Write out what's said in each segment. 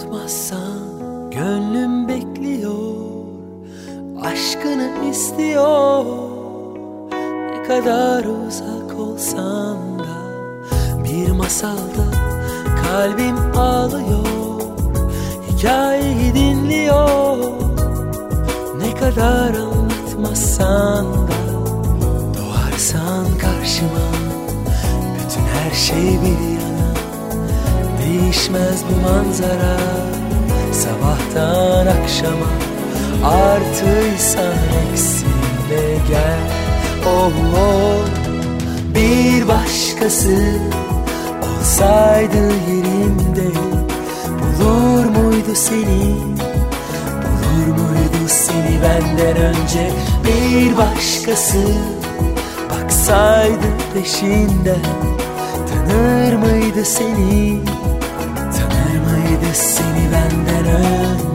Unutmazsan gönlüm bekliyor, aşkını istiyor. Ne kadar uzak olsan da bir masalda kalbim ağlıyor, hikayeyi dinliyor. Ne kadar anlatmazsan da doğarsan karşıma, bütün her şey bir yana. Değişmez bu manzara, sabahtan akşama. Artıysan eksiğime gel. Oh, oh. Bir başkası olsaydı yerimde, bulur muydu seni, bulur muydu seni benden önce? Bir başkası baksaydı peşinden, tanır mıydı seni, tanır mıydı seni benden önce?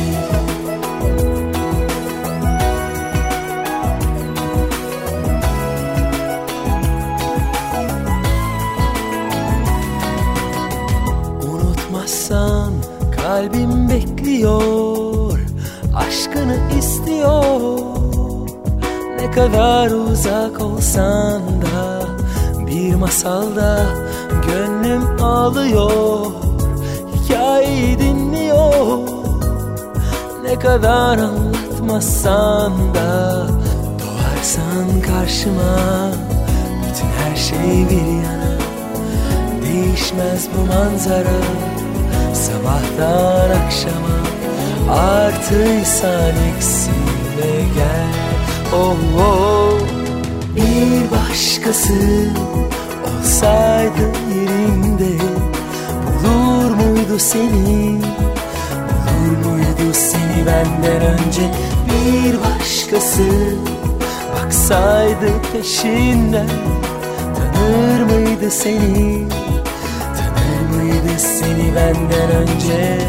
Unutmazsan kalbim bekliyor, aşkını istiyor. Ne kadar uzak olsan da bir masalda gönlüm ağlıyor, hikayeyi dinliyor. Ne kadar anlatmazsan da doğarsan karşıma, bütün her şey bir yana. Değişmez bu manzara, sabahtan akşama. Artıysan eksiğime gel. Oh, oh. Bir başkası olsaydı yerimde, bulur muydu seni, bulur muydu seni benden önce? Bir başkası baksaydı peşinden, tanır mıydı seni, tanır mıydı seni benden önce?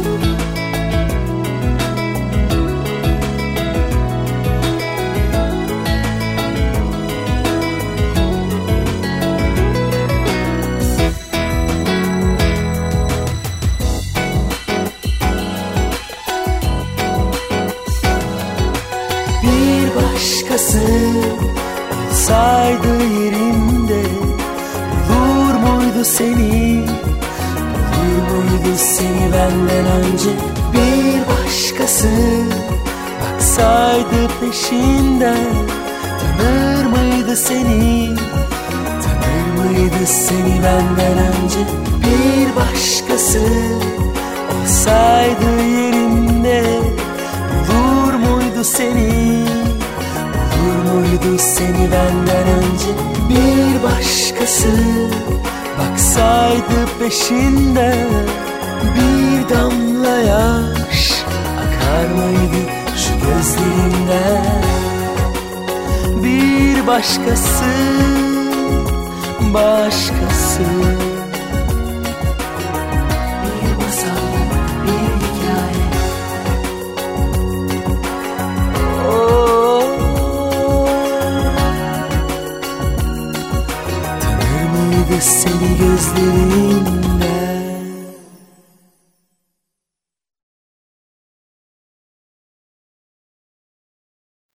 Başkası olsaydı yerimde, bulur muydu seni, bulur muydu seni benden önce? Bir başkası baksaydı peşinden, tanır mıydı seni, tanır mıydı seni benden önce? Bir başkası olsaydı yerimde, bulur muydu seni, bulur muydu seni benden önce? Bir başkası baksaydı peşinden, bir damla yaş akar mıydı şu gözlerinden? Bir başkası, başkası